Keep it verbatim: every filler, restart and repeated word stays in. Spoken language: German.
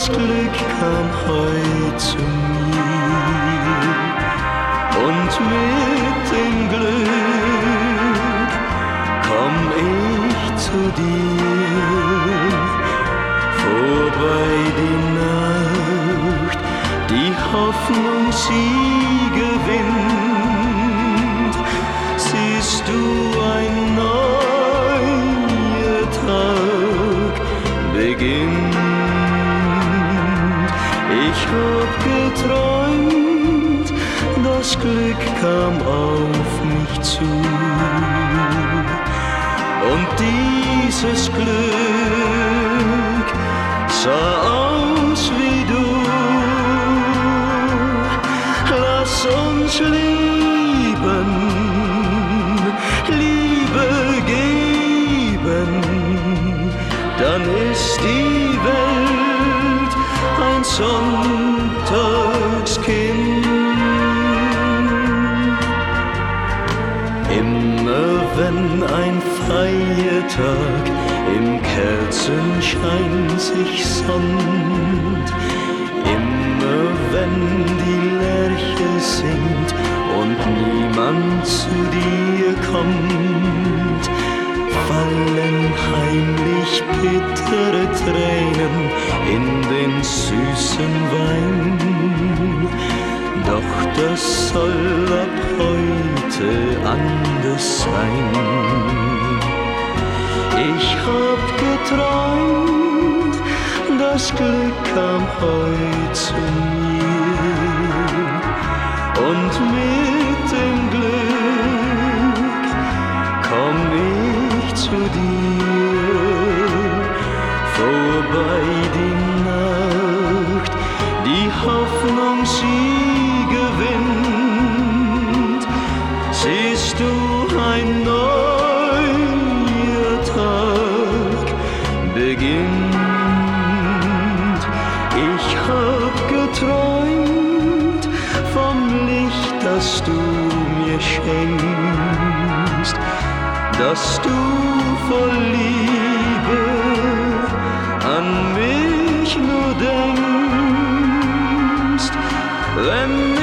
das Glück kam heut zu mir und mit dem Glück komm ich zu dir. Vorbei die Nacht, die Hoffnung sie gewinnt, siehst du ein neuer Tag beginnt. Ich hab geträumt, das Glück kam auf mich zu. Und dieses Glück sah aus wie du. Lass uns lieben, Liebe geben, dann ist die Welt ein Sonntagskind. Immer wenn ein Feiertag im Kerzenschein sich sonnt, immer wenn die Lerche singt und niemand zu dir kommt, fallen heimlich bittere Tränen in den süßen Wein. Doch das soll ab heute anders sein. Ich hab geträumt, das Glück kam heut zu mir und mit dem Glück komm ich zu dir. Vorbei die Nacht, die Hoffnung sie gewinnt, siehst du ein neuer Tag beginnt. Ich hab geträumt vom Licht, das du mir schenkst, dass du voll Liebe an mich nur denkst, wenn